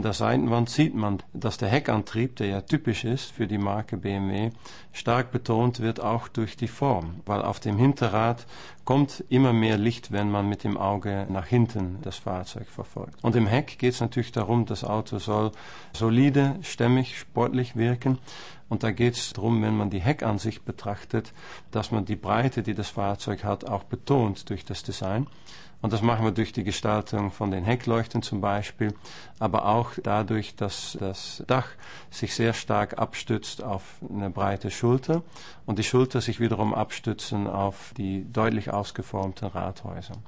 der Seitenwand sieht man, dass der Heckantrieb, der ja typisch ist für die Marke BMW, stark betont wird, auch durch die Form, weil auf dem Hinterrad kommt immer mehr Licht, wenn man mit dem Auge nach hinten das Fahrzeug verfolgt. Und im Heck geht es natürlich darum, das Auto soll solide, stämmig, sportlich wirken. Und da geht es darum, wenn man die Heckansicht betrachtet, dass man die Breite, die das Fahrzeug hat, auch betont durch das Design. Und das machen wir durch die Gestaltung von den Heckleuchten zum Beispiel, aber auch dadurch, dass das Dach sich sehr stark abstützt auf eine breite Schulter und die Schulter sich wiederum abstützen auf die deutlich ausgeformten Radhäuser.